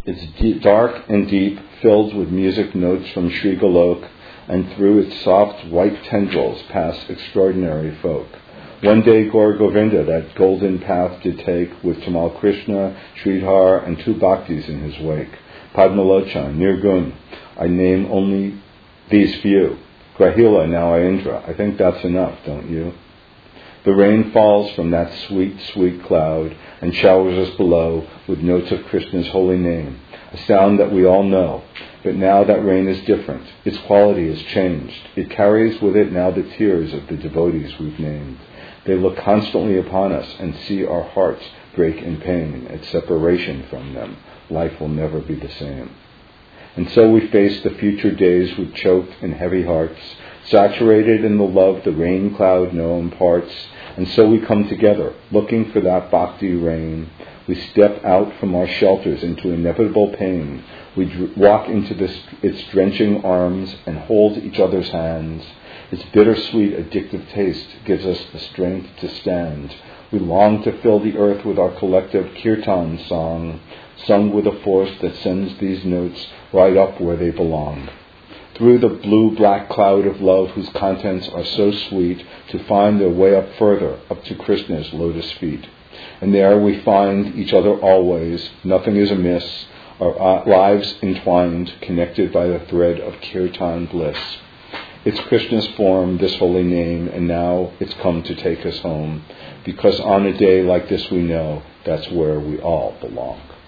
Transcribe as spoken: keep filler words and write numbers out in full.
It's deep, dark and deep, filled with music notes from Sri Golok, and through its soft white tendrils pass extraordinary folk. One day Gaur Govinda that golden path did take, with Tamal Krishna, Sridhar, and two bhaktis in his wake. Padmalochan, Nirgun, I name only these few. Grahila, now Indra. I think that's enough, don't you? The rain falls from that sweet, sweet cloud and showers us below with notes of Krishna's holy name, a sound that we all know. But now that rain is different. Its quality has changed. It carries with it now the tears of the devotees we've named. They look constantly upon us and see our hearts break in pain at separation from them. Life will never be the same. And so we face the future days with choked and heavy hearts, saturated in the love the rain cloud now imparts. And so we come together, looking for that bhakti rain. We step out from our shelters into inevitable pain. We dr- walk into this, its drenching arms and hold each other's hands. Its bittersweet, addictive taste gives us the strength to stand. We long to fill the earth with our collective kirtan song, sung with a force that sends these notes right up where they belong. Through the blue-black cloud of love whose contents are so sweet, to find their way up further, up to Krishna's lotus feet. And there we find each other always, nothing is amiss, our lives entwined, connected by the thread of kirtan bliss. It's Krishna's form, this holy name, and now it's come to take us home, because on a day like this we know that's where we all belong.